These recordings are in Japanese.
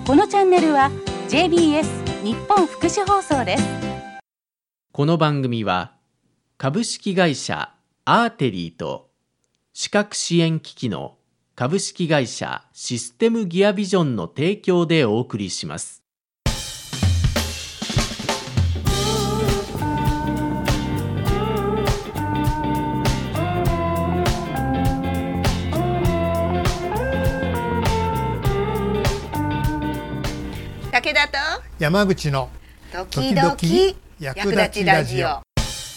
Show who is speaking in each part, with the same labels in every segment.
Speaker 1: このチャンネルは JBS 日本福祉放送です。
Speaker 2: この番組は株式会社アーテリーと視覚支援機器の株式会社システムギアビジョンの提供でお送りします。
Speaker 3: 武田と
Speaker 4: 山口の
Speaker 3: 時々役立ちラジオ。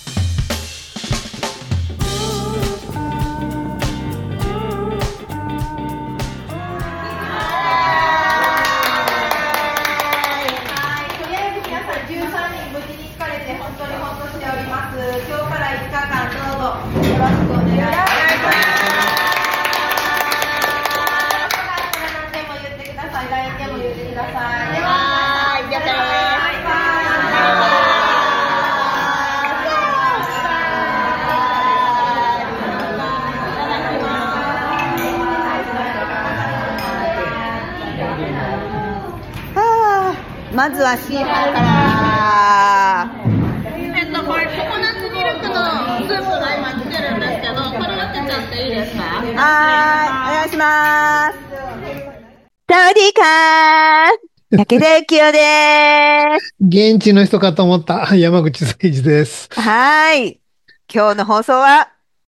Speaker 3: まずはシーハーから。
Speaker 5: これココナッツミルクのスープが今来てるんですけど、これ分けちゃっていいですか？
Speaker 3: はい、お願いします。サワディーカー、武田幸男です。
Speaker 4: 現地の人かと思った山口誠二です。
Speaker 3: はい。今日の放送は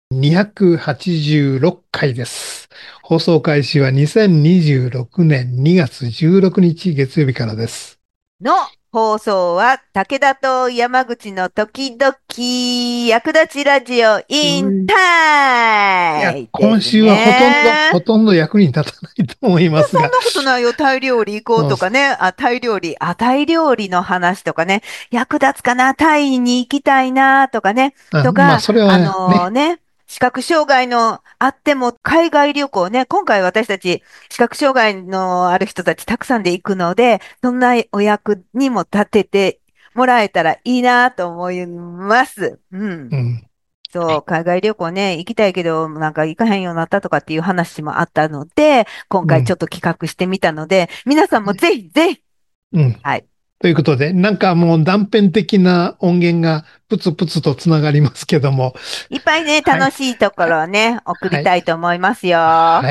Speaker 4: 286回です。放送開始は2026年2月16日月曜日からです。
Speaker 3: の放送は武田と山口の時々役立ちラジオインタイム。
Speaker 4: 今週はほとんど役に立たないと思いますが。
Speaker 3: そんなことないよ。タイ料理行こうとかね。タイ料理の話とかね。役立つかな、タイに行きたいなとかね。とか、
Speaker 4: それはね。
Speaker 3: 視覚障害のあっても海外旅行ね、今回私たち視覚障害のある人たちたくさんで行くので、そんなお役にも立ててもらえたらいいなと思います。そう、海外旅行ね、行きたいけど、なんか行かへんようになったとかっていう話もあったので、今回ちょっと企画してみたので、皆さんもぜひぜひ、はい。
Speaker 4: ということで、なんかもう断片的な音源がプツプツとつながりますけども。
Speaker 3: いっぱいね、楽しいところをね、送りたいと思いますよ。
Speaker 4: はい。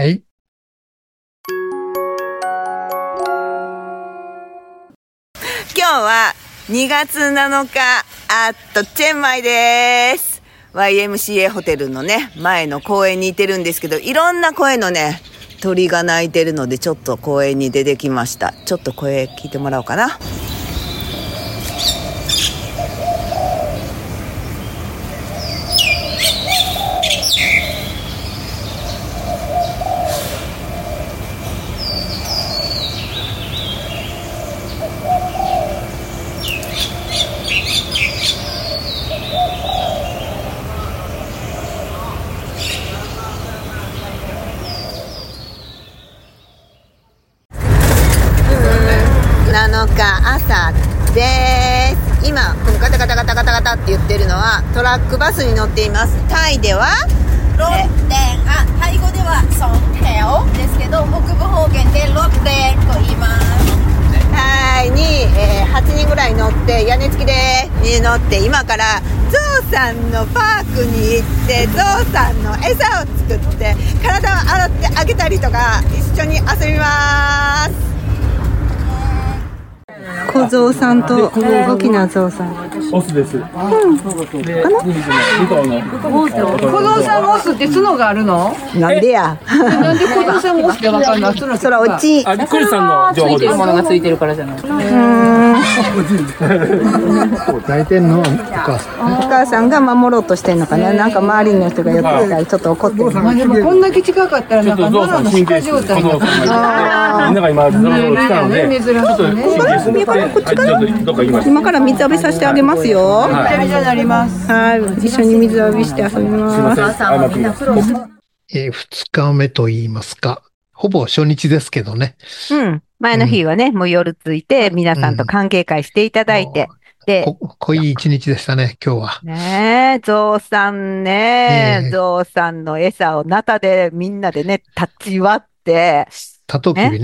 Speaker 3: 今日は2月7日、チェンマイです。YMCA ホテルのね、前の公園にいてるんですけど、いろんな声のね、鳥が鳴いてるので、ちょっと公園に出てきました。ちょっと声聞いてもらおうかな。7日朝です。今このガタガタガタガタガタって言ってるのはトラックバスに乗っています。タイでは
Speaker 5: ロッデン、タイ語ではソンテオですけど、北部方言でロッデンと言います。
Speaker 3: タイに、8人ぐらい乗って屋根付きで乗って、今からゾウさんのパークに行ってゾウさんの餌を作って体を洗ってあげたりとか一緒に遊びます。
Speaker 6: 小僧さんと大きな象さん。
Speaker 7: オスです。で、向こうの。
Speaker 6: 小僧さんオスって角があるの？
Speaker 3: なんでや。
Speaker 6: なんで小僧さんオスってわかんない？
Speaker 3: そらおち。
Speaker 7: あ、クリさんの情報です。
Speaker 6: ものがついてるからじゃない。
Speaker 4: 抱いてんのお母さん。
Speaker 6: お母さんが守ろうとしてんのかな。なんか周りの人が寄ってきたらちょっと怒ってる。まあでもこんだけ近かったらなんか
Speaker 7: ゾウさん神経質。みんなが今ゾウ来たので、ちょっと神経質に。
Speaker 6: 今から水浴びさせてあげますよ。めちゃめちゃなります。はい、一緒に水浴びして遊びます。
Speaker 4: 2日目と言いますか、ほぼ初日ですけどね。
Speaker 3: 前の日はね、もう夜ついて皆さんと歓迎会していただいて、で、
Speaker 4: 濃い一日でしたね、今日は。
Speaker 3: ねえ、ゾウさんね、ゾウさんの餌をナタでみんなでね、立ち割って。
Speaker 4: タトウキビね。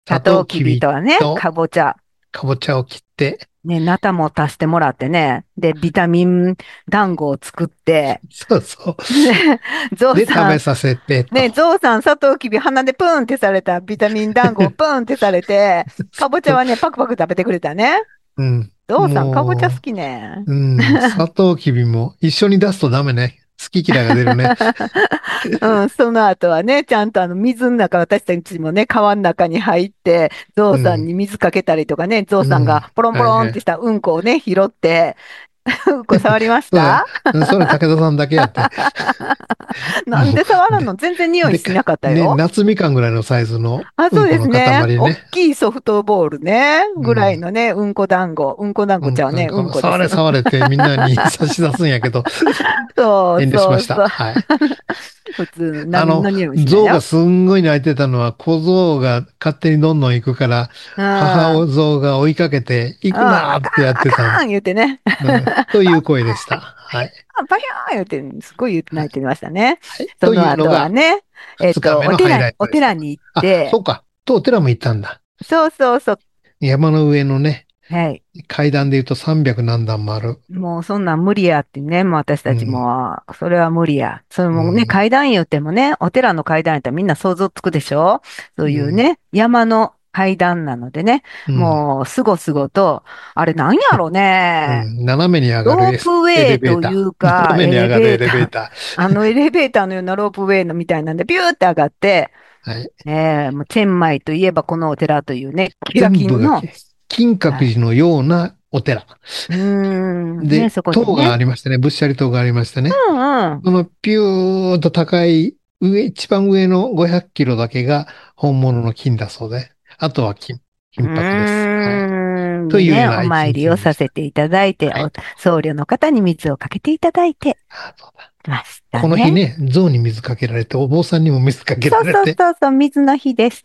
Speaker 3: サトウキビとはね、かぼちゃ。
Speaker 4: かぼちゃを切って、
Speaker 3: ね、ナタも足してもらってね。で、ビタミン団子を作って。
Speaker 4: そうそう。
Speaker 3: ゾウさん。
Speaker 4: で、食べさせて。
Speaker 3: ね、ゾウさん、サトウキビ鼻でプーンってされたビタミン団子をプーンってされて、かぼちゃはね、パクパク食べてくれたね。
Speaker 4: うん。
Speaker 3: ゾウさん、かぼちゃ好きね。
Speaker 4: うん。サトウキビも一緒に出すとダメね。好き嫌いが出るね。
Speaker 3: うん、その後はね、ちゃんと水の中、私たちもね、川の中に入って、ゾウさんに水かけたりとかね、ゾウさんがポロンポロンってしたうんこをね、拾って、うんこ触りました
Speaker 4: それ武田さんだけやって。
Speaker 3: なんで触らんの？全然匂いしなかったよ。
Speaker 4: ね、夏みかんぐらいのサイズの
Speaker 3: そうですね。
Speaker 4: 大
Speaker 3: きいソフトボールね、ぐらいのね、うんこ団子。うんこ団子ちゃうね、うんこです。
Speaker 4: 触れってみんなに差し出すんやけど。
Speaker 3: そう。
Speaker 4: 遠慮しました。はい。
Speaker 3: 普通、何の匂いしない。
Speaker 4: 象がすんごい泣いてたのは、小象が勝手にどんどん行くから、母象が追いかけて、行くなーってやってた。
Speaker 3: あかん言ってね。
Speaker 4: という声でした。はい。
Speaker 3: バヒャー言って、すごい言って泣いてましたね。その後はね、お寺に行って。
Speaker 4: そうか。お寺も行ったんだ。
Speaker 3: そうそうそう。
Speaker 4: 山の上のね。
Speaker 3: はい。
Speaker 4: 階段で言うと300何段もある。
Speaker 3: もうそんなん無理やってね、もう私たちも、それは無理や。それもね、階段言ってもね、お寺の階段やったらみんな想像つくでしょ？そういうね、山の階段なのでね、もうすごすごと、あれなんやろね、
Speaker 4: 斜めに上がる
Speaker 3: ロープウェイというか、
Speaker 4: 斜めに上がるエレベータ
Speaker 3: ー。エレベーターのようなロープウェイのみたいなんで、ビューって上がって、
Speaker 4: はい。
Speaker 3: もうチェンマイといえばこのお寺というね、キラキンの。
Speaker 4: 金閣寺のようなお寺。で、
Speaker 3: ね、
Speaker 4: 塔がありましてね、ぶっしゃり塔がありましてね。そのピューッと高い一番上の500キロだけが本物の金だそうで、あとは金箔です。はい。というような
Speaker 3: お参りをさせていただいて、僧侶の方に水をかけていただいて。ましたね。
Speaker 4: この日ね、象に水かけられて、お坊さんにも水かけられて。
Speaker 3: そう、水の日でした。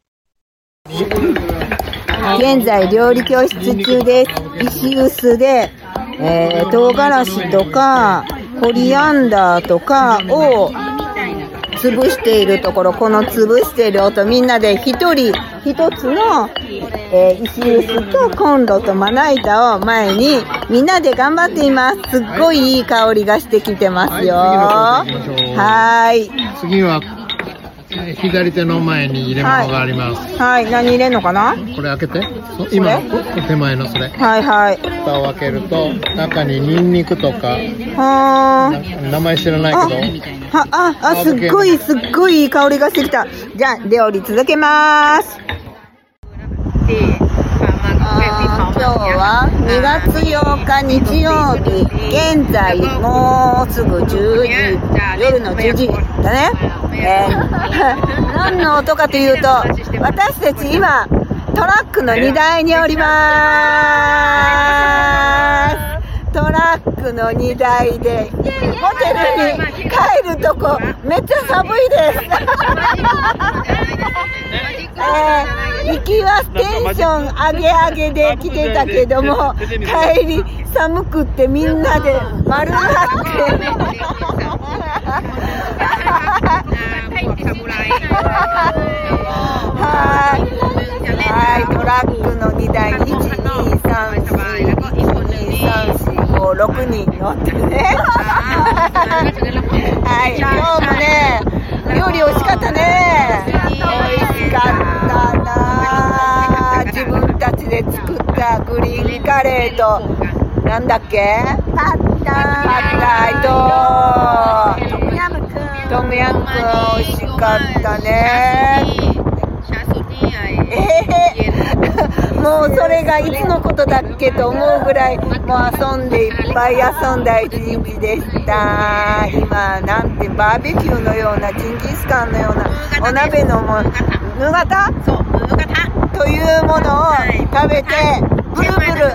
Speaker 3: 現在料理教室中です。石臼で、唐辛子とかコリアンダーとかを潰しているところ、この潰している音、みんなで一人一つの、石臼とコンロとまな板を前にみんなで頑張っています。すっごいいい香りがしてきてますよ。はい。
Speaker 4: 次は左手の前に入れ物があります。
Speaker 3: はい、何入れんのかな？
Speaker 4: これ開けて。今、手前のそれ。
Speaker 3: はいはい。
Speaker 4: 蓋を開けると、中にニンニクとか、名前知らないけど。
Speaker 3: すっごいいい香りがしてきた。じゃあ、料理続けます。今日は2月8日日曜日、現在もうすぐ10時、夜の10時だね。何の音かというと、私たち今トラックの荷台におります。トラックの荷台でホテルに帰るとこめっちゃ寒いです。行きはテンション上げ上げで来てたけども、帰り寒くってみんなで丸まってはい、トラックの荷台1、2、3、4、5、6人乗ってね。はい、今日もね、料理美味しかったね。美味しかったな。自分たちで作ったグリーンカレーと、なんだっけ？パッタイとトムヤムクン美味しかったね。もうそれがいつのことだっけと思うぐらい、もう遊んでいっぱい遊んだ一日でした。今なんてバーベキューのような、ジンギスカンのようなお鍋のもヌガタというものを食べてブルブル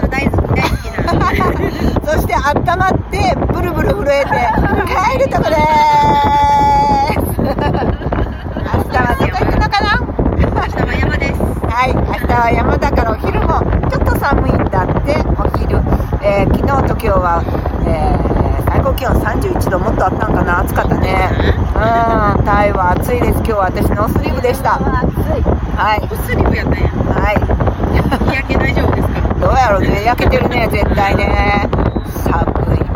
Speaker 3: そして温まってブルブル震えて帰るとこでーす。明日はどこ行くのかな？明日は山です。はい、明日は山だからお昼もちょっと寒いんだって。お昼、昨日と今日は、最高気温31度もっとあったんかな。暑かったね。タイは暑いです。今日は私ノースリーブでした。 はい。
Speaker 6: スリムやったんや。
Speaker 3: はい。
Speaker 6: 日焼け大丈夫ですか？
Speaker 3: どうやろうね。焼けてるね、絶対ね。寒い。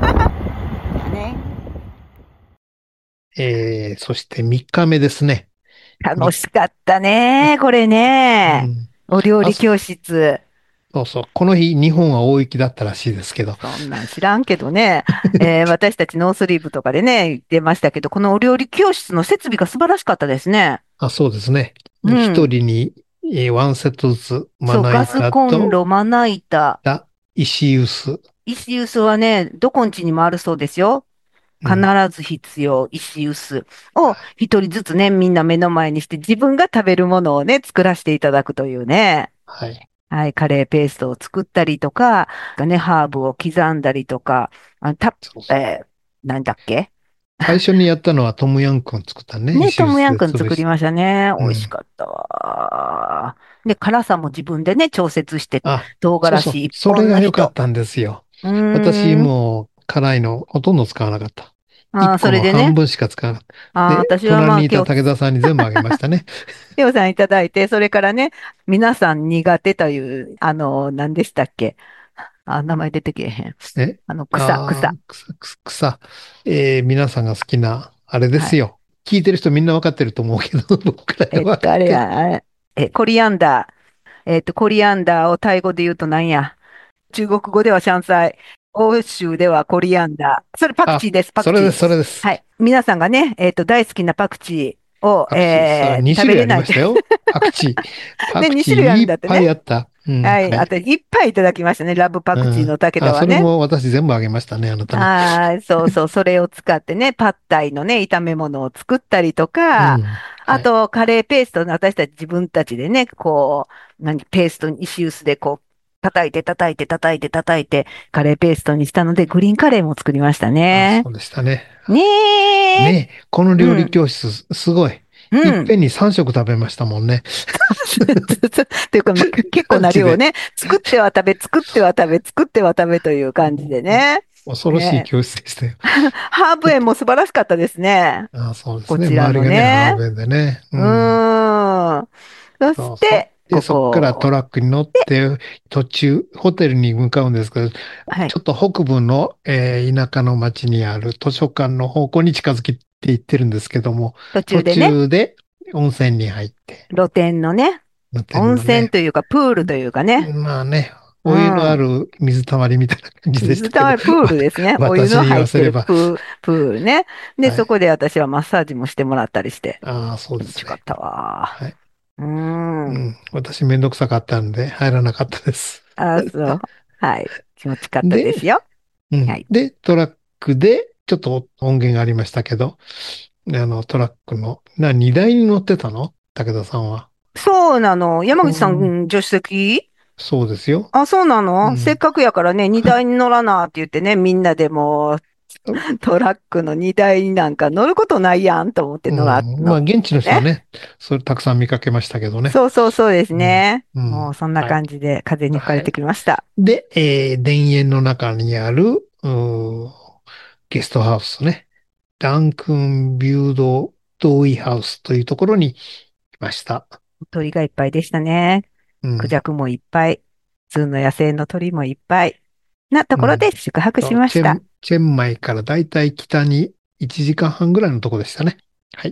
Speaker 3: ね。
Speaker 4: そして3日目ですね。
Speaker 3: 楽しかったね、これね。お料理教室。
Speaker 4: そうそう。この日、日本は大雪だったらしいですけど。
Speaker 3: そんなん知らんけどね。私たちノースリーブとかでね、言ってましたけど、このお料理教室の設備が素晴らしかったですね。
Speaker 4: そうですね。一人に、ワンセットずつ、まな板と、
Speaker 3: そう、ガスコンロ、まな板。
Speaker 4: 石臼。
Speaker 3: 石臼はね、どこんちにもあるそうですよ。必ず必要、石臼を一人ずつね、みんな目の前にして、自分が食べるものをね、作らせていただくというね。
Speaker 4: はい。
Speaker 3: はい、カレーペーストを作ったりとか、ね、ハーブを刻んだりとか、なんだっけ？
Speaker 4: 最初にやったのはトムヤンクン作ったね。
Speaker 3: ね、トムヤンクン作りましたね。美味しかったわ。で、辛さも自分でね、調節して、唐辛子一本の
Speaker 4: それが良かったんですよ。私も辛いのほとんど使わなかった。
Speaker 3: それでね。
Speaker 4: 半分しか使わなかった。で、
Speaker 3: 私は
Speaker 4: 隣にいた武田さんに全部あげましたね。
Speaker 3: レオさんいただいて、それからね、皆さん苦手という、何でしたっけ？名前出てけえへん。
Speaker 4: 草。皆さんが好きな、あれですよ。聞いてる人みんな分かってると思うけど、僕らで分かってる。
Speaker 3: コリアンダー。コリアンダーをタイ語で言うと何や？中国語ではシャンサイ。欧州ではコリアンダー。それパクチーです、パクチー。
Speaker 4: それです。
Speaker 3: はい。皆さんがね、大好きなパクチーを、
Speaker 4: 2種類ありましたよ。パクチー。
Speaker 3: ね、2種類あるんだってね。
Speaker 4: いっぱいあった。
Speaker 3: はい。あと、いっぱいいただきましたね。ラブパクチーの武田はね。
Speaker 4: それも私全部あげましたね、あなたに。
Speaker 3: はい。そうそう。それを使ってね、パッタイのね、炒め物を作ったりとか、あと、カレーペーストの私たち自分たちでね、こう、ペーストに石臼でこう、叩いて、カレーペーストにしたので、グリーンカレーも作りましたね。
Speaker 4: そうでしたね。
Speaker 3: ね
Speaker 4: え。この料理教室、すごい。いっぺんに3食食べましたもんね。
Speaker 3: というか、結構な量ね。作っては食べという感じでね。
Speaker 4: 恐ろしい教室でしたよ。
Speaker 3: ハーブ園も素晴らしかったですね。
Speaker 4: そうですね。
Speaker 3: こちらのね。
Speaker 4: ハーブ園でね。
Speaker 3: そして、
Speaker 4: そこからトラックに乗って、途中、ホテルに向かうんですけど、ちょっと北部の、田舎の町にある図書館の方向に近づいていってるんですけども、
Speaker 3: 途中で
Speaker 4: 温泉に入って。
Speaker 3: 露天のね、温泉というか、プールというかね。
Speaker 4: まあね、お湯のある水たまりみたいな感じでしたけど。
Speaker 3: 水たまり、プールですね。お湯の入ってるプールね。で、そこで私はマッサージもしてもらったりして。
Speaker 4: そうですね。
Speaker 3: 気持ちよかったわ。
Speaker 4: はい。私めんどくさかったんで入らなかったです。
Speaker 3: そう。はい。気持ちよかったですよ。
Speaker 4: で、トラックで、ちょっと音源がありましたけど、トラックの、荷台に乗ってたの？武田さんは。
Speaker 3: そうなの。山口さん、助手席？
Speaker 4: そうですよ。
Speaker 3: そうなの？せっかくやからね、荷台に乗らなって言ってね、みんなでもトラックの荷台になんか乗ることないやんと思って乗らっ
Speaker 4: まあ、現地の人はね、それたくさん見かけましたけどね。
Speaker 3: そうですね。もうそんな感じで風に吹かれてきました。
Speaker 4: で、田園の中にある、ゲストハウスね。ダンクンビュード同意ハウスというところに来ました。
Speaker 3: 鳥がいっぱいでしたね。クジャクもいっぱい。普通の野生の鳥もいっぱい。なところで宿泊しました。
Speaker 4: チェンマイからだいたい北に1時間半ぐらいのところでしたね。はい。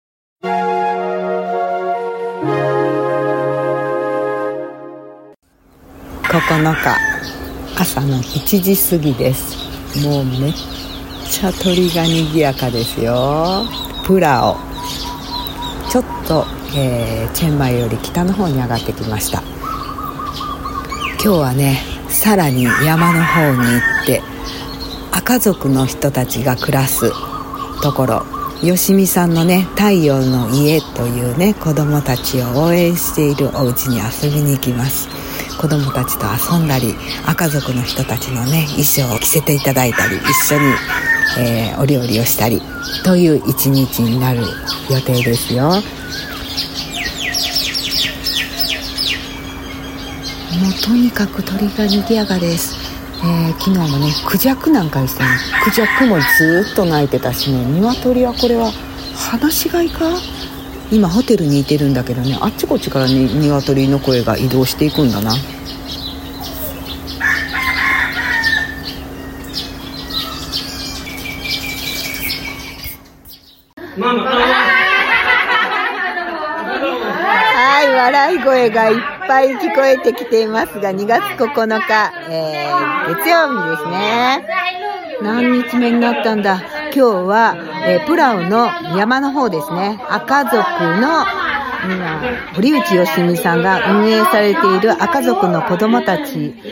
Speaker 8: 9日朝の1時過ぎです。もうめっちゃ鳥が賑やかですよ。プラオちょっと、チェンマイより北の方に上がってきました。今日はね、さらに山の方に行って赤族の人たちが暮らすところ、よしみさんのね、太陽の家というね、子供たちを応援しているお家に遊びに行きます。子供たちと遊んだり、赤族の人たちのね、衣装を着せていただいたり、一緒に、お料理をしたりという一日になる予定ですよ。もうとにかく鳥が賑やかです。昨日もね、クジャクなんかですね、クジャクもずっと鳴いてたしね、鶏はこれは放し飼いか今ホテルにいてるんだけどね、あっちこっちからね鶏の声が移動していくんだな。はい、笑い声がいっぱい聞こえてきていますが、2月9日、月曜日ですね。何日目になったんだ。今日は、プラウの山の方ですね。赤族の堀内義美さんが運営されている赤族の子供たちに、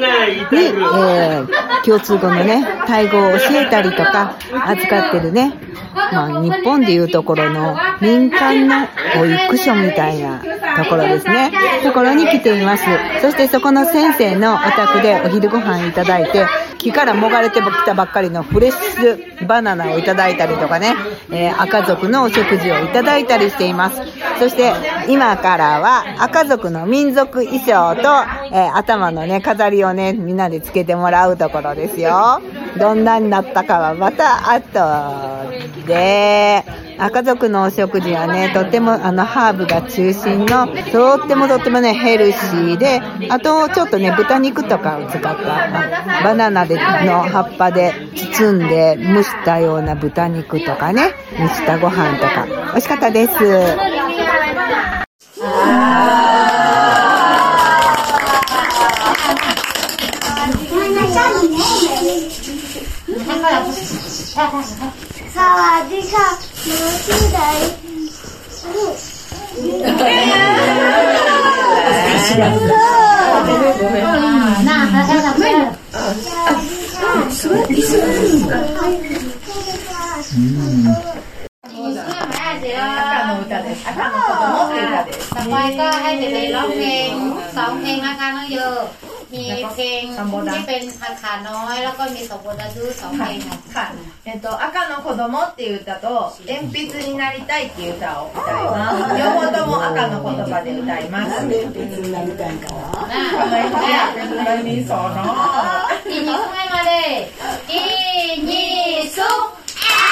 Speaker 8: 共通語のね、タイ語を教えたりとか、預かってるね、日本でいうところの民間の保育所みたいなところですね。ところに来ています。そしてそこの先生のお宅でお昼ご飯いただいて、木からもがれてきたばっかりのフレッシュバナナをいただいたりとかね、赤族のお食事をいただいたりしています。そして今からは赤族の民族衣装と、頭のね飾りをねみんなでつけてもらうところですよ。どんなになったかはまた後で。赤族のお食事はね、とってもハーブが中心のとってもねヘルシーで、あとちょっとね豚肉とかを使ったバナナの葉っぱで包んで蒸したような豚肉とかね、蒸したご飯とか美味しかったです。
Speaker 9: สวัสดีค่ะหนูชื่อได
Speaker 5: ต่อไปก็ให้เด็กๆร้องเพลง2 เพลงนะคะน้องโยมีเพลงที่เป็นอาขาน้อยแล้วก็มีสมบูรณ์อายุ2 เพลงค่ะ
Speaker 10: 赤の子供っていう歌と鉛筆になりたいっていう歌を歌います。両方とも赤の言葉で歌います。鉛筆になりたいから。何その。
Speaker 5: 2曲目まで。1、2、3。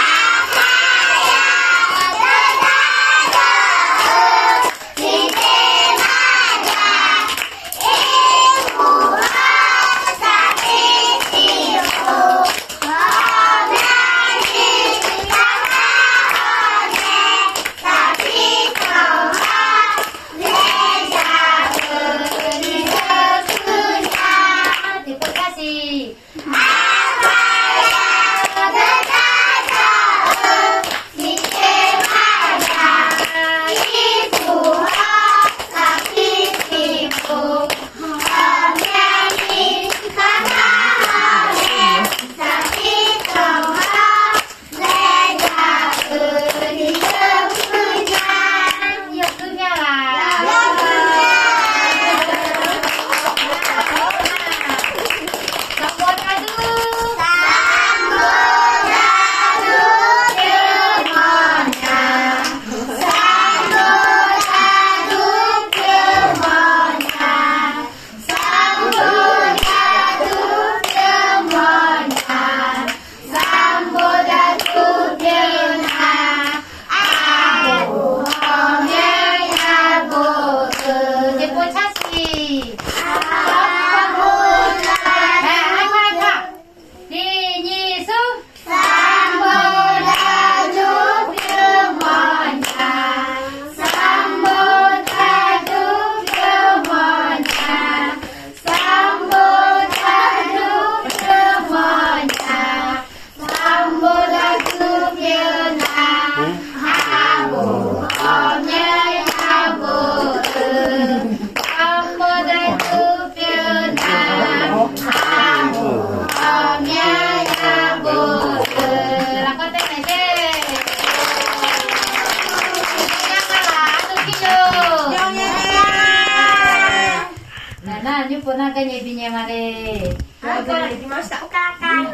Speaker 10: Nyepun binya mare. Aku di masak kakak.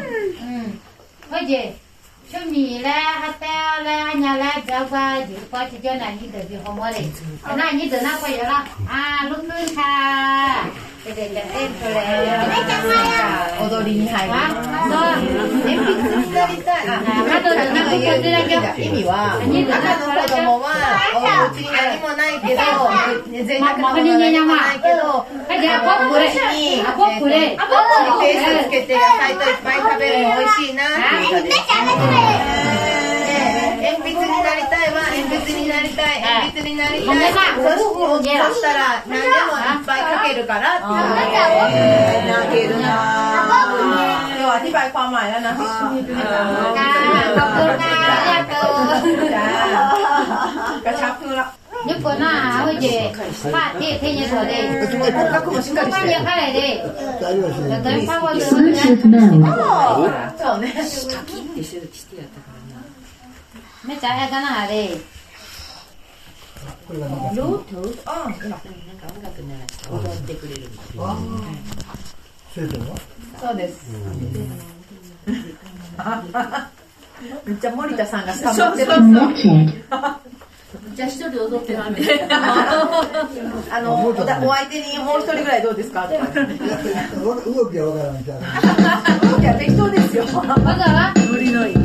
Speaker 10: Oke. Cumi lah, hotel lah, hanya lah Jawa, jumpa tujuan ni dari Homore. Karena ni dana apa ya lah? Lukun kah? Eden boleh. Odori ni hai. So, ini wa. Ini dana kodomo wa
Speaker 11: うちに何もないけど、贅沢なものは何もないけど、お餅にチリペーストつけて野菜といっぱい食べるの美味しいなっていう歌です。鉛筆になりたいは鉛筆になりたい、鉛筆になりたい。そしたら何でもいっぱい書けるからっていう。
Speaker 6: 投げるな。今日はอธิบายความหมายแล้วนะขอบคุณค่ะกระชับขึ้นแล้ว
Speaker 10: 日本なあおいでパーティー手にそうで
Speaker 6: 骨格もしっかりしてる
Speaker 10: 彼で大パワーで
Speaker 6: そうねシャキッてしてやったからな
Speaker 10: めっちゃやかなあれ
Speaker 6: これはなんかロートなんか音楽なら踊ってくれるそうです、めっちゃ森田さんがスタンバってますじゃあ一人踊ってないみたいなお相手にもう一人ぐらいどうですか動きはわからんみたいな動きは適当ですよまだはノリのいい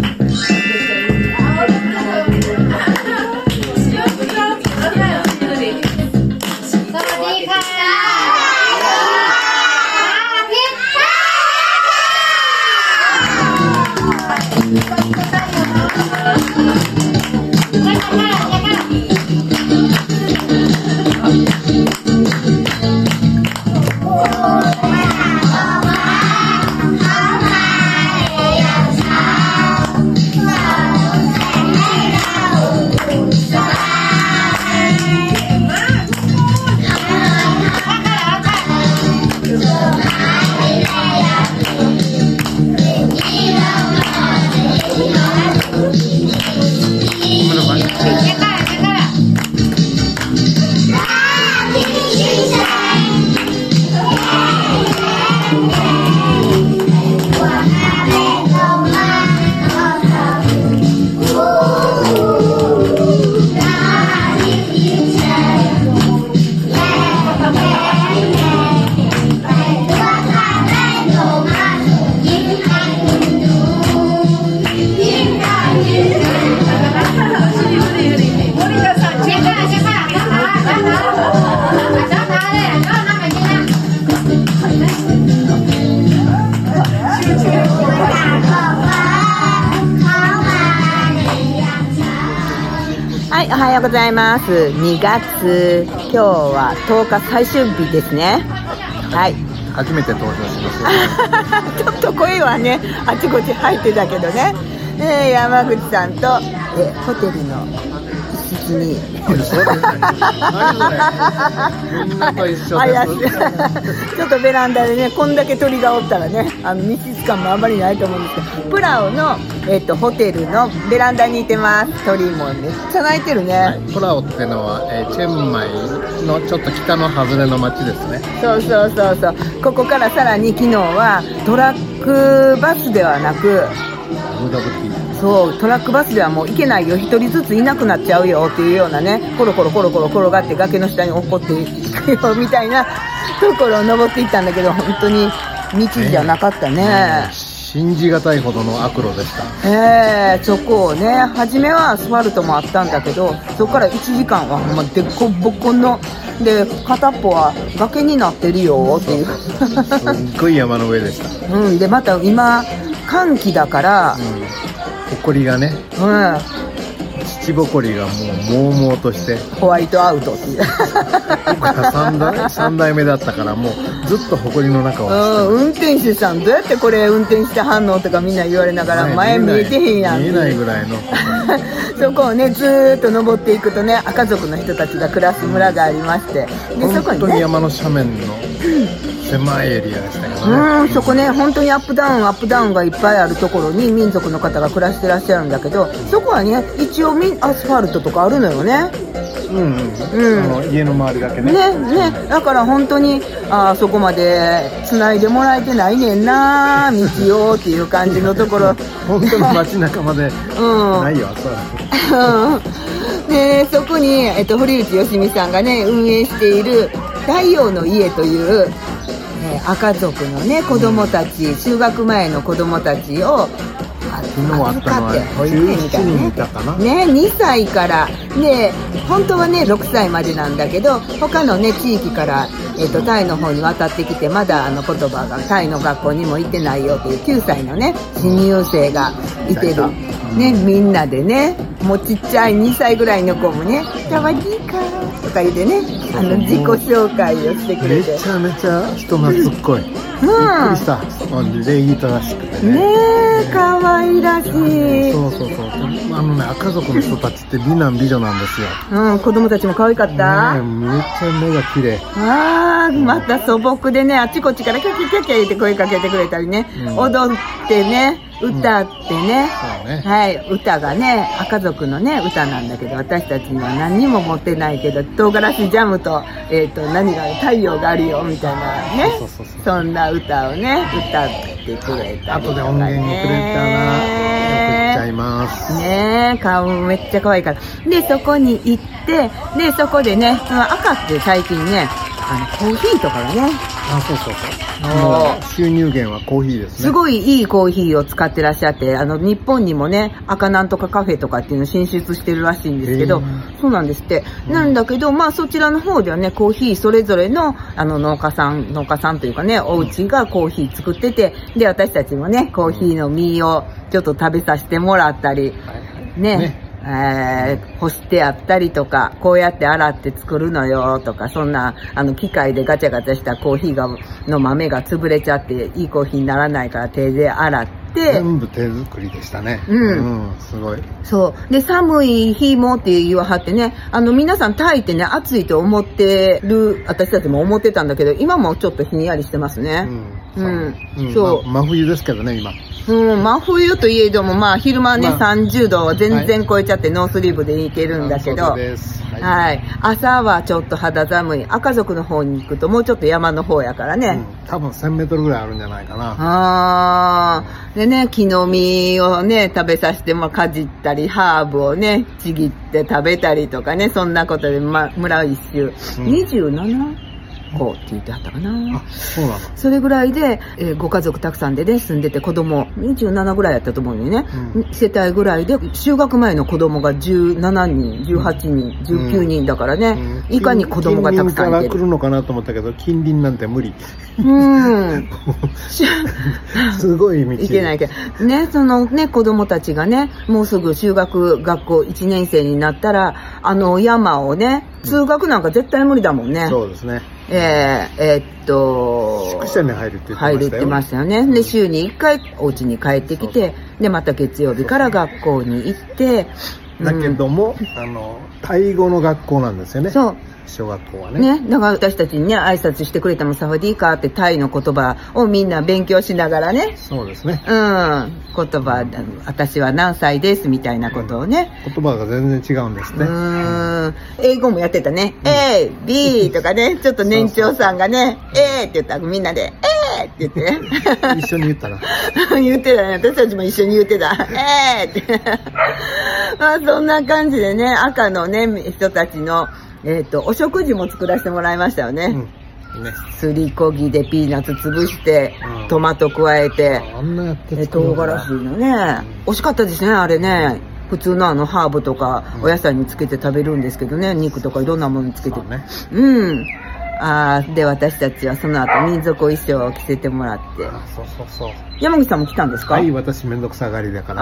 Speaker 6: はい、おはようございます。2月、今日は10日最終日ですね。はい。
Speaker 12: 初めて登場します
Speaker 6: ちょっと声はね、あちこち入ってたけどね。山口さんと、ホテルの一室に。ちょっとベランダでね、こんだけ鳥がおったらね、密室感もあんまりないと思うんですけど、プラオの、ホテルのベランダにいてます。鳥もめっちゃ鳴いてるね。はい、
Speaker 12: プラオってのは、チェンマイのちょっと北の外れの町ですね。
Speaker 6: そうそうそうそう。ここからさらに昨日はトラックバスではなく、そうトラックバスではもう行けないよ、一人ずついなくなっちゃうよっていうようなね、コロコロコロコロ転がって崖の下に落っこっていくよみたいなところを登っていったんだけど、本当に道じゃなかったね。
Speaker 12: 信じがたいほどの悪路でした。
Speaker 6: そこをね、初めはアスファルトもあったんだけど、そこから1時間はほんまでっこぼこので、片っぽは崖になってるよっていうす
Speaker 12: っごい山の上でした。
Speaker 6: でまた今寒気だから、
Speaker 12: 埃がね、土ぼこりがもうもうもうとして
Speaker 6: ホワイトアウトっていう
Speaker 12: 3代目だったからもうずっと埃の中を
Speaker 6: 運転手さんどうやってこれ運転してはんのとかみんな言われながら、前見えてへんやん
Speaker 12: 見えないぐらいの
Speaker 6: そこをねずーっと登っていくとね、赤族の人たちが暮らす村がありまして、でそこにね、
Speaker 12: 本当に山の斜面の狭いエリアでしたけどね。
Speaker 6: そこね、本当にアップダウンがいっぱいあるところに民族の方が暮らしてらっしゃるんだけど、そこはね一応アスファルトとかあるのよね。
Speaker 12: 家の周りだけね。
Speaker 6: だから本当にそこまで繋いでもらえてないねんな道をっていう感じのところ
Speaker 12: 本当に街中までないよ、アスファル
Speaker 6: トでそこに、堀内よしみさんがね運営している太陽の家という、赤族のね子供たち、就学前の子供たちを
Speaker 12: 昨日あったのは17人いたかな。
Speaker 6: ね、2歳から、で、本当はね、6歳までなんだけど、他のね、地域から、タイの方に渡ってきて、まだ言葉がタイの学校にも行ってないよという9歳のね、新入生がいてる。ね、みんなでね、もうちっちゃい2歳ぐらいの子もね、サワディーカーとか言ってね、自己紹介をしてくれて。
Speaker 12: めちゃめちゃ人懐っこい。びっくりした。礼儀正しくてね。
Speaker 6: ねえ、かわいらしい。
Speaker 12: そう。家族の人たちって美男美女なんですよ。
Speaker 6: うん、子供たちも可愛かった。
Speaker 12: ね、めっちゃ目が綺麗。
Speaker 6: また素朴でね、あっちこっちからキャキャキャキャ言って声かけてくれたりね、踊ってね、歌ってね、はい、歌がね、家族のね、歌なんだけど、私たちには何にも持ってないけど、唐辛子ジャムと、何がある、太陽があるよ、みたいなね、そんな歌をね、歌ってくれたりとかね。
Speaker 12: 後で音源にくれたら、送っちゃいます。
Speaker 6: ねえ、顔めっちゃ可愛いから。で、そこに行って、で、そこでね、その赤って最近ね、コーヒーとかがね、
Speaker 12: 収入源はコーヒーですね。
Speaker 6: すごいいいコーヒーを使ってらっしゃって、日本にもね、赤なんとかカフェとかっていうのを進出してるらしいんですけど、そうなんですって。なんだけど、まあそちらの方ではね、コーヒーそれぞれの、農家さんというかね、お家がコーヒー作ってて、で、私たちもね、コーヒーの実をちょっと食べさせてもらったり、ね干してあったりとか、こうやって洗って作るのよとか、そんな、機械でガチャガチャしたコーヒーの豆が潰れちゃって、いいコーヒーにならないから手で洗って、
Speaker 12: 全部手作りでしたね。すごい。
Speaker 6: そう。で、寒い日もって言わはってね、皆さんタイってね、暑いと思ってる、私たちも思ってたんだけど、今もちょっとひんやりしてますね。
Speaker 12: そう。真冬ですけどね、今。
Speaker 6: 真冬といえども、まあ、昼間ね、30度を全然超えちゃって、ノースリーブでいけるんだけど、はい。朝はちょっと肌寒い。赤族の方に行くと、もうちょっと山の方やからね。
Speaker 12: 多分1000メートルぐらいあるんじゃないかな。
Speaker 6: でね、木の実をね、食べさせて、かじったり、ハーブをね、ちぎって食べたりとかね、そんなことで、村一周。27個って言ってはったかな。
Speaker 12: そうなの。
Speaker 6: それぐらいで、ご家族たくさんでね、住んでて子供、27ぐらいやったと思うよね。世帯ぐらいで、就学前の子供が17人、18人、19人だからね、いかに子供がたくさんいてる。
Speaker 12: 近隣から来るのかなと思ったけど、近隣なんて無理。すごい道。
Speaker 6: いけないけど。ね、そのね、子供たちがね、もうすぐ修学学校1年生になったら、山をね、通学なんか絶対無理だもんね。
Speaker 12: そうですね。
Speaker 6: 宿
Speaker 12: 舎に入るって言ってましたよ。入るって言ってましたよ
Speaker 6: ね。で、週に1回お家に帰ってきて、で、また月曜日から学校に行って、
Speaker 12: だけども、タイ語の学校なんですよね。
Speaker 6: そう。
Speaker 12: 小学校はね。
Speaker 6: だから私たちにね、挨拶してくれたもサワディーカーってタイの言葉をみんな勉強しながらね。
Speaker 12: そうですね。
Speaker 6: 言葉、私は何歳ですみたいなことをね。
Speaker 12: 言葉が全然違うんですね。
Speaker 6: 英語もやってたね。A、B とかね、ちょっと年長さんがね、A って言ったらみんなで、A って言ってね。
Speaker 12: 一緒に言ったら。
Speaker 6: 言ってたね。私たちも一緒に言ってた。って。そんな感じでね、赤のね、人たちの、お食事も作らせてもらいましたよね。すりこぎでピーナッツ潰して、トマト加えて、唐辛子のね、美味しかったですね、あれね。普通のハーブとか、お野菜につけて食べるんですけどね、肉とかいろんなものにつけて。で、私たちはその後民族衣装を着せてもらって。
Speaker 12: そう。
Speaker 6: 山口さんも来たんですか？
Speaker 12: はい、私めんどくさがりだから。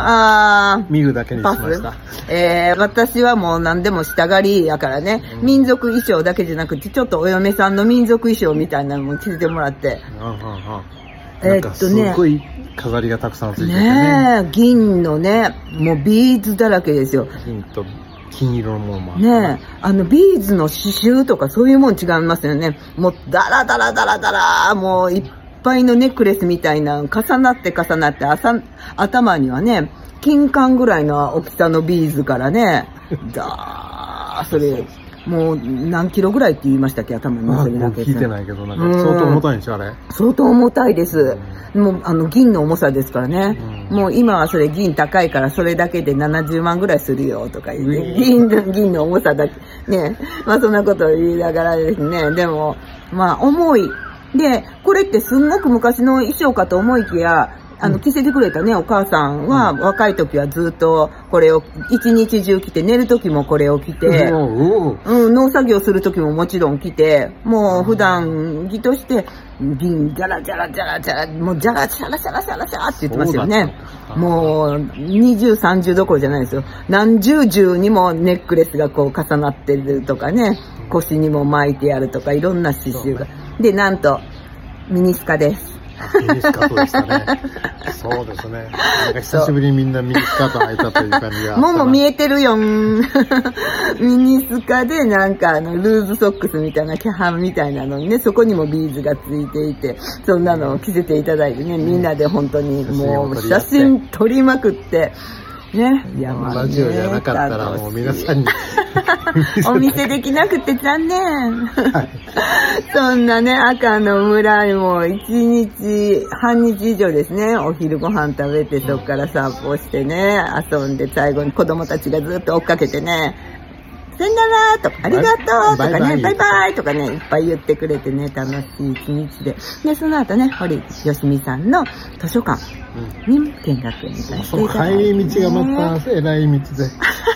Speaker 12: 見るだけにしました。
Speaker 6: 私はもう何でもしたがりやからね、民族衣装だけじゃなくて、ちょっとお嫁さんの民族衣装みたいなのも着せてもらって。
Speaker 12: すごい飾りがたくさんついてて
Speaker 6: ね。銀のね、もうビーズだらけですよ。
Speaker 12: 銀と金色のものもあ
Speaker 6: る。ビーズの刺繍とかそういうもん違いますよね。もうダラダラ、もういっぱいのネックレスみたいな、重なって頭にはね、金管ぐらいの大きさのビーズからね、それ、もう何キロぐらいって言いましたっけ、頭に乗せるだけ。
Speaker 12: 聞いてないけど、なんか相当重たいんでしょ、あれ。
Speaker 6: 相当重たいです。もう銀の重さですからね。もう今はそれ銀高いからそれだけで70万ぐらいするよとか言って、銀の重さだけ。ね。そんなことを言いながらですね。でも、重い。で、これってすんごく昔の衣装かと思いきや、 着せてくれたね、お母さんは、若い時はずっとこれを一日中着て、寝る時もこれを着て、農作業する時ももちろん着て、もう普段着として、銀ジャラジャラジャラジャラ、もうジャラシャラシャラシャラシャラって言ってますよね。もう20、30どころじゃないですよ。何十重にもネックレスがこう重なってるとかね、腰にも巻いてあるとか、いろんな刺繍が。で、なんと、ミニスカです。
Speaker 4: ミニスカートでしたね。そうですね。なんか久しぶりにみんなミニスカート履いたという感じが。
Speaker 6: もう見えてるよん。ミニスカでなんかルーズソックスみたいなキャハンみたいなのにね、そこにもビーズがついていて、そんなのを着せていただいてね、みんなで本当にもう写真撮りまくって、ね。いや、まあ、ね、
Speaker 4: ラジオじゃなかったらもう皆さんに
Speaker 6: お見せできなくて残念。はい、そんなね、赤の村にも1日、半日以上ですね、お昼ご飯食べて、そこから散歩してね、遊んで、最後に子供たちがずっと追っかけてね、さよならとか、ありがとうとかね、バイバイとかね、いっぱい言ってくれてね、楽しい一日で。で、その後ね、堀よしみさんの図書館に見学に行かせていただいて、
Speaker 4: 帰り道がまた偉い道で。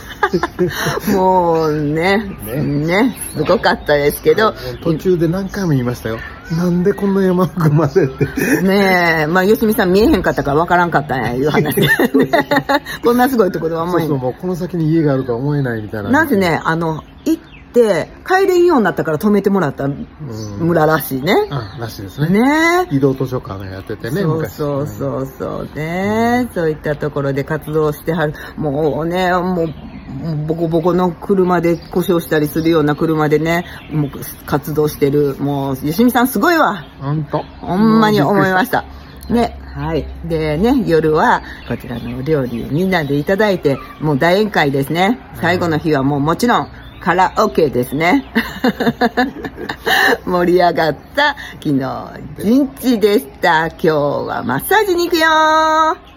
Speaker 6: もうね、すごかったですけど。
Speaker 4: 途中で何回も言いましたよ。なんでこんな山奥までって。
Speaker 6: ねえ、まあ、よしみさん見えへんかったからわからんかったんや、いう話。こんなすごいところは思えない。
Speaker 4: そうそう、もうこの先に家があるとは思えないみたいな。
Speaker 6: なんせね、行って帰れんようになったから止めてもらった村らしいね。
Speaker 4: らしいですね。
Speaker 6: ね
Speaker 4: 移動図書館がやっててね、
Speaker 6: 昔。そうね、そういったところで活動してはる。もうね、もう、ボコボコの車で故障したりするような車でね、もう活動してる。もう、よしみさんすごいわ。ほんまに思いました。ね、はい。でね、夜はこちらの料理をみんなでいただいて、もう大宴会ですね。最後の日はもうもちろんカラオケですね。盛り上がった昨日一日でした。今日はマッサージに行くよー。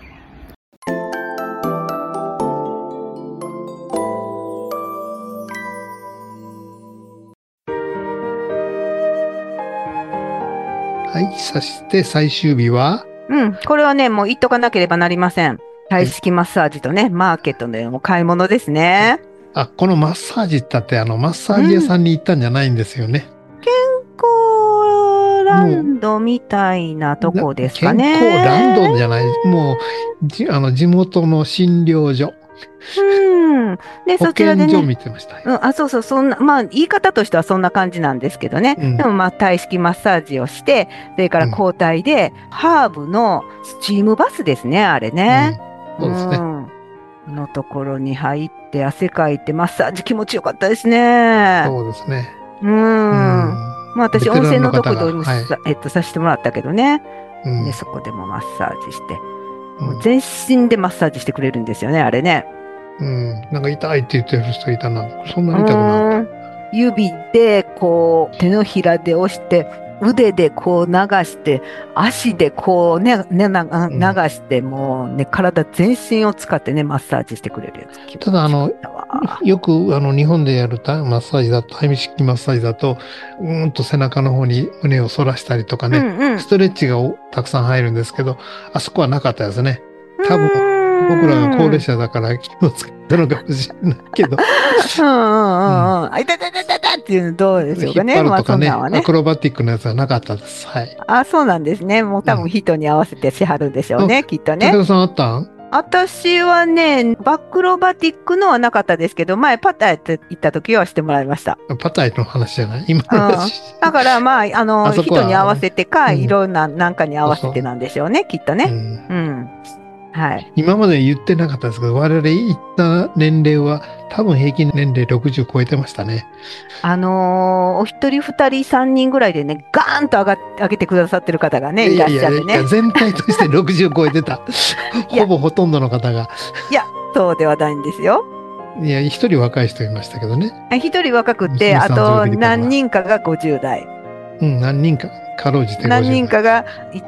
Speaker 4: はい。そして最終日は
Speaker 3: これはね、もう言っとかなければなりません。体式マッサージとね、マーケットでも買い物ですね。
Speaker 4: このマッサージってマッサージ屋さんに行ったんじゃないんですよね。
Speaker 3: 健康ランドみたいなとこですかね。
Speaker 4: 健康ランドじゃない。もう、地元の診療所。
Speaker 3: で、そちらでね。
Speaker 4: 保健所見てました。
Speaker 3: そう、そんな、まあ、言い方としてはそんな感じなんですけどね。でも、まあ、体式マッサージをして、それから交代で、ハーブのスチームバスですね、あれね。
Speaker 4: そうですね。
Speaker 3: のところに入って、汗かいて、マッサージ気持ちよかったですね。
Speaker 4: そうですね。
Speaker 3: まあ、私、温泉のところにさせてもらったけどね。で、そこでもマッサージして、全身でマッサージしてくれるんですよね、あれね。
Speaker 4: なんか痛いって言ってる人いたな。そんなに痛くなかった。
Speaker 3: 指でこう手のひらで押して、腕でこう流して、足でこうね、流して、もうね、体全身を使ってね、マッサージしてくれるやつ。
Speaker 4: ただよく日本でやるマッサージだと、タイム式マッサージだと、背中の方に胸を反らしたりとかね、ストレッチがたくさん入るんですけど、あそこはなかったですね。多分、僕らが高齢者だから気をつけたのかもしれないけど。
Speaker 3: あ、痛っていうのどうでしょうかね。
Speaker 4: 引っ張るとかね、アクロバティックなやつはなかったです。はい。
Speaker 3: そうなんですね。もう多分人に合わせてしはるんでしょうね、きっとね。
Speaker 4: 武田さんあったん？
Speaker 3: 私はね、バクロバティックのはなかったですけど、前パタイって行った時はしてもらいました。
Speaker 4: パタイの話じゃない？今の話。
Speaker 3: だからまあ、人に合わせてか、いろんな、なんかに合わせてなんでしょうね、きっとね。はい。
Speaker 4: 今まで言ってなかったですけど、我々行った年齢は多分平均年齢60超えてましたね。
Speaker 3: お一人二人三人ぐらいでね、ガーンと上げてくださってる方がね、いらっしゃってね。
Speaker 4: いや全体として60超えてた。ほとんどの方が。
Speaker 3: いや、そうではないんですよ。
Speaker 4: いや、一人若い人いましたけどね。
Speaker 3: 一人若くて、あと何人かが50代。
Speaker 4: 何人か。かろうじて50代。
Speaker 3: 何人かが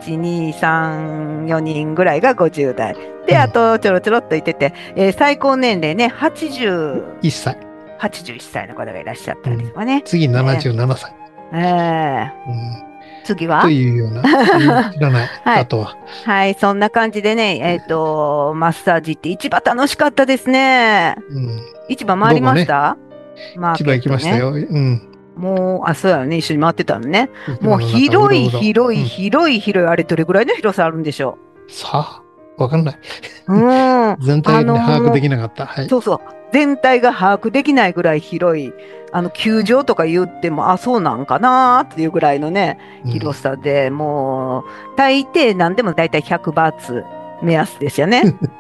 Speaker 3: 1、2、3、4人ぐらいが50代。で、あとちょろちょろっといてて、最高年齢ね、81
Speaker 4: 歳。
Speaker 3: 81歳の方がいらっしゃったんですかね。
Speaker 4: 次77歳。
Speaker 3: 次は
Speaker 4: というような、知らない、
Speaker 3: はい
Speaker 4: あとは。
Speaker 3: はい、そんな感じでね、マッサージって市場楽しかったですね。市場回りました？
Speaker 4: 市場行きましたよ。
Speaker 3: もう、そうやね、一緒に回ってたのね。もう広い、あれどれぐらいの広さあるんでしょ
Speaker 4: う。さあ、わかんない。全体で把握できなかった。
Speaker 3: そうそう。全体が把握できないぐらい広い、球場とか言っても、そうなんかなっていうぐらいのね、広さで、もう、大抵何でも大体100バーツ目安ですよね。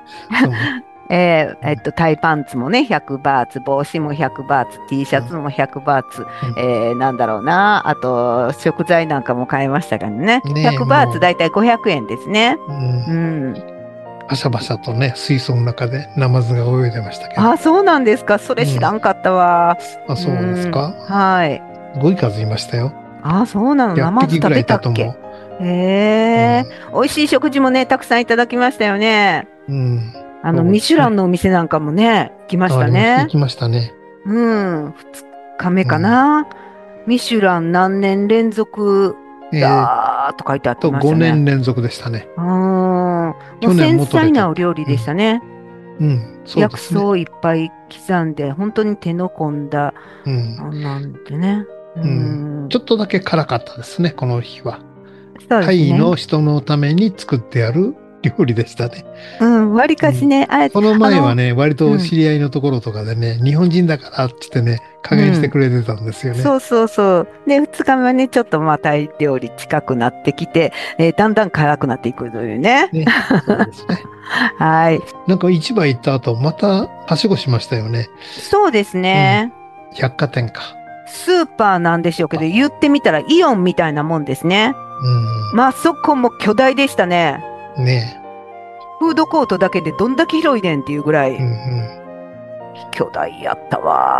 Speaker 3: タイパンツもね、100バーツ、帽子も100バーツ、T シャツも100バーツ、なんだろうな、あと、食材なんかも買いましたからね。100バーツ大体500円ですね。
Speaker 4: バシャバシャとね、水槽の中でナマズが泳いでましたけど。
Speaker 3: そうなんですか。それ知らんかったわ。
Speaker 4: そうですか。
Speaker 3: はい。
Speaker 4: すごい数いましたよ。
Speaker 3: そうなの。ナマズ食べたっけ？美味しい食事もね、たくさんいただきましたよね。ミシュランのお店なんかもね、行きましたね。
Speaker 4: 行きましたね。
Speaker 3: 2日目かな。ミシュラン何年連続だと書いてあってましたね。
Speaker 4: 5年連続でしたね。
Speaker 3: 繊細なお料理でしたね。
Speaker 4: 薬
Speaker 3: 草をいっぱい刻んで、本当に手の込んだ、なんてね。
Speaker 4: ちょっとだけ辛かったですね、この日は。
Speaker 3: タ
Speaker 4: イの人のために作ってある料理でしたね。
Speaker 3: わりかしね。
Speaker 4: この前はね、割と知り合いのところとかでね、日本人だからって言ってね、加減してくれてたんですよね。
Speaker 3: そう。で、2日目はね、ちょっとタイ料理近くなってきて、だんだん辛くなっていくというね。
Speaker 4: そうですね。
Speaker 3: はい。
Speaker 4: なんか市場行った後、またはしごしましたよね。
Speaker 3: そうですね。
Speaker 4: 百貨店か。
Speaker 3: スーパーなんでしょうけど、言ってみたらイオンみたいなもんですね。そこも巨大でしたね。フードコートだけでどんだけ広いねんっていうぐらい、巨大やった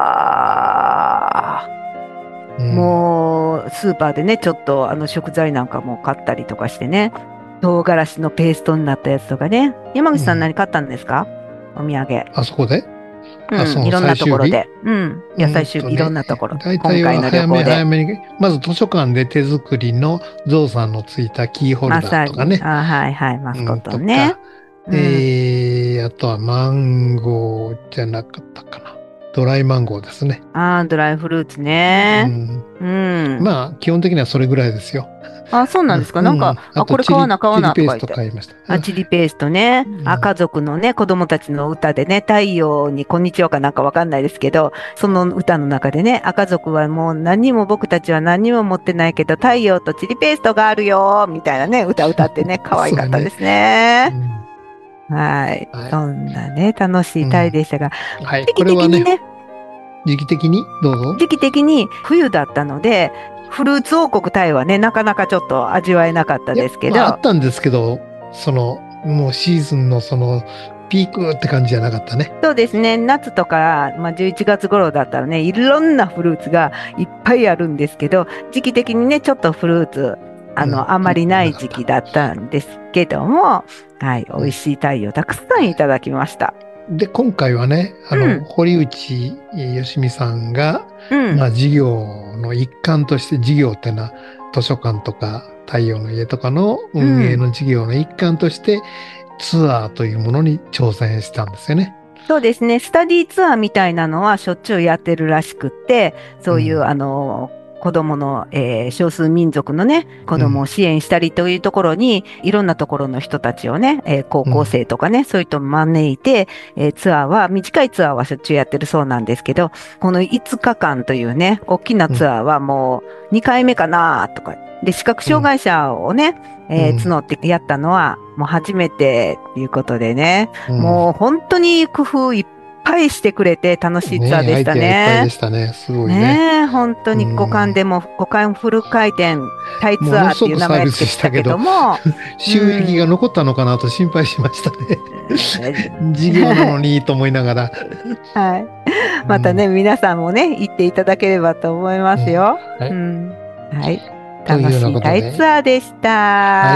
Speaker 3: わ。もう、スーパーでね、ちょっと食材なんかも買ったりとかしてね、唐辛子のペーストになったやつとかね。山口さん何買ったんですか？お土産。
Speaker 4: あそこで？
Speaker 3: いろんなところで。野菜集いろんなところ。
Speaker 4: 大体は早めに、まず図書館で手作りのゾウさんのついたキーホルダーとかね。
Speaker 3: マスコットね。
Speaker 4: あとはマンゴーじゃなかったかな。ドライマンゴーですね。
Speaker 3: ドライフルーツね。
Speaker 4: 基本的にはそれぐらいですよ。
Speaker 3: そうなんですか。なんか、これ買わなとか言って。
Speaker 4: チリペースト買いました。
Speaker 3: チリペーストね。家族のね、子供たちの歌でね、太陽にこんにちはかなんかわかんないですけど、その歌の中でね、家族はもう僕たちは何も持ってないけど、太陽とチリペーストがあるよ、みたいなね、歌ってね、可愛かったですね。はい。そんなね、楽しいタイでしたが、時期的にね、
Speaker 4: 時期的にどうぞ。
Speaker 3: 時期的に冬だったので、フルーツ王国タイはね、なかなかちょっと味わえなかったですけど。
Speaker 4: あったんですけど、もうシーズンのピークって感じじゃなかったね。
Speaker 3: そうですね。夏とか、11月頃だったらね、いろんなフルーツがいっぱいあるんですけど、時期的にね、ちょっとフルーツ、あまりない時期だったんですけども、はい、美味しいタイをたくさんいただきました。
Speaker 4: で、今回はね、堀内義美さんが、事業の一環として、事業っていうのは図書館とか太陽の家とかの運営の事業の一環として、ツアーというものに挑戦したんですよね。
Speaker 3: そうですね。スタディツアーみたいなのはしょっちゅうやってるらしくって、そういう、子供の、少数民族のね、子供を支援したりというところに、いろんなところの人たちをね、高校生とかね、そういう人を招いて、短いツアーはしょっちゅうやってるそうなんですけど、この5日間というね、大きなツアーはもう2回目かなとか、で、視覚障害者をね、募ってやったのは、もう初めてということでね、もう本当に工夫いっぱいしてくれて楽しいツアーでしたね。
Speaker 4: いっぱいでしたね。すごいね。
Speaker 3: 本当に5回フル回転タイツアーっていう名前つけてたけども、
Speaker 4: 収益が残ったのかなと心配しましたね。事業なのにと思いながら。
Speaker 3: はい。またね、皆さんもね、行っていただければと思いますよ。はい。楽しいタイツアーでした。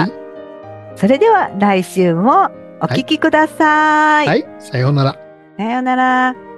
Speaker 3: それでは来週もお聞きください。
Speaker 4: はい。さようなら。
Speaker 3: さようなら。